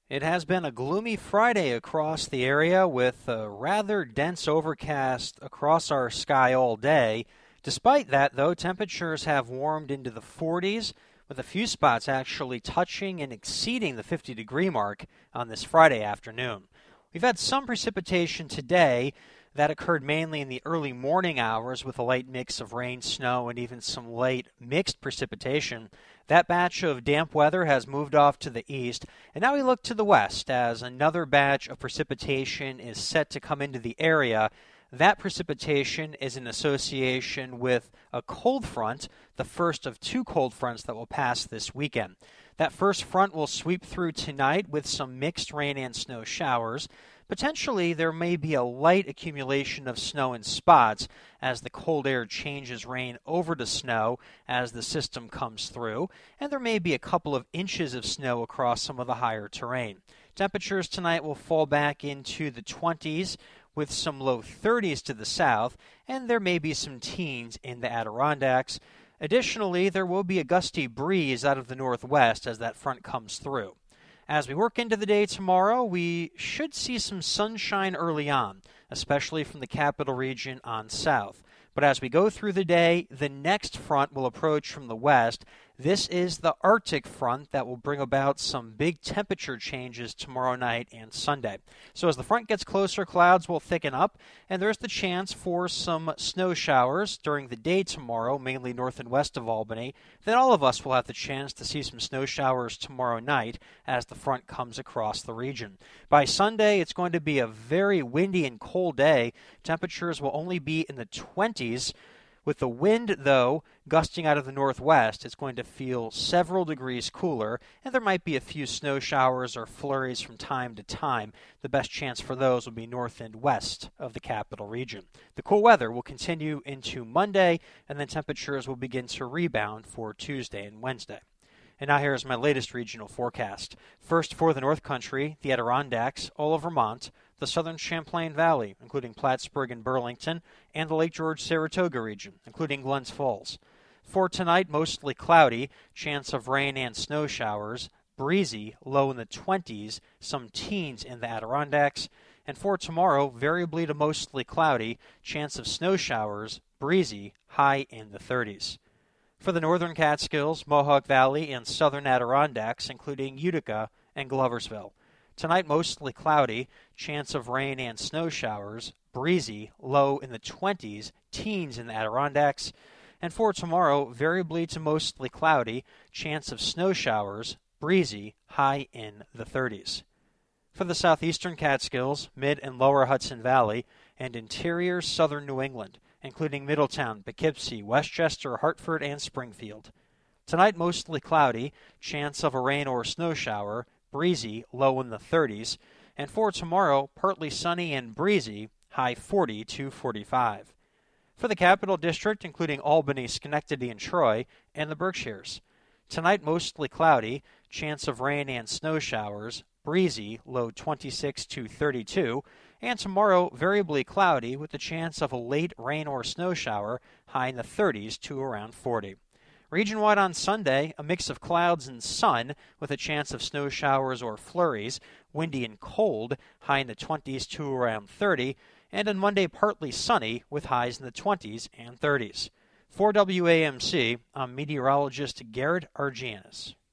It has been a gloomy Friday across the area with a rather dense overcast across our sky all day. Despite that, though, temperatures have warmed into the 40s, with a few spots actually touching and exceeding the 50-degree mark on this Friday afternoon. We've had some precipitation today that occurred mainly in the early morning hours with a light mix of rain, snow, and even some late mixed precipitation. That batch of damp weather has moved off to the east, and now we look to the west as another batch of precipitation is set to come into the area. That precipitation is in association with a cold front, the first of two cold fronts that will pass this weekend. That first front will sweep through tonight with some mixed rain and snow showers. Potentially, there may be a light accumulation of snow in spots as the cold air changes rain over to snow as the system comes through, and there may be a couple of inches of snow across some of the higher terrain. Temperatures tonight will fall back into the 20s with some low 30s to the south, and there may be some teens in the Adirondacks. Additionally, there will be a gusty breeze out of the northwest as that front comes through. As we work into the day tomorrow, we should see some sunshine early on, especially from the capital region on south. But as we go through the day, the next front will approach from the west. This is the Arctic front that will bring about some big temperature changes tomorrow night and Sunday. So as the front gets closer, clouds will thicken up, and there's the chance for some snow showers during the day tomorrow, mainly north and west of Albany. Then all of us will have the chance to see some snow showers tomorrow night as the front comes across the region. By Sunday, it's going to be a very windy and cold day. Temperatures will only be in the 20s. With the wind, though, gusting out of the northwest, it's going to feel several degrees cooler, and there might be a few snow showers or flurries from time to time. The best chance for those will be north and west of the capital region. The cool weather will continue into Monday, and then temperatures will begin to rebound for Tuesday and Wednesday. And now here is my latest regional forecast. First for the North Country, the Adirondacks, all of Vermont, the southern Champlain Valley, including Plattsburgh and Burlington, and the Lake George-Saratoga region, including Glens Falls. For tonight, mostly cloudy, chance of rain and snow showers, breezy, low in the 20s, some teens in the Adirondacks. And for tomorrow, variably to mostly cloudy, chance of snow showers, breezy, high in the 30s. For the northern Catskills, Mohawk Valley, and southern Adirondacks, including Utica and Gloversville. Tonight, mostly cloudy, chance of rain and snow showers, breezy, low in the 20s, teens in the Adirondacks. And for tomorrow, variably to mostly cloudy, chance of snow showers, breezy, high in the 30s. For the southeastern Catskills, mid and lower Hudson Valley, and interior southern New England, including Middletown, Poughkeepsie, Westchester, Hartford, and Springfield. Tonight, mostly cloudy, chance of a rain or snow shower, breezy, low in the 30s. And for tomorrow, partly sunny and breezy, high 40 to 45. For the Capital District, including Albany, Schenectady, and Troy, and the Berkshires. Tonight, mostly cloudy, chance of rain and snow showers, breezy, low 26 to 32. And tomorrow, variably cloudy with the chance of a late rain or snow shower, high in the 30s to around 40. Region-wide on Sunday, a mix of clouds and sun with a chance of snow showers or flurries, windy and cold, high in the 20s to around 30, and on Monday partly sunny with highs in the 20s and 30s. For WAMC, I'm meteorologist Garrett Argianis.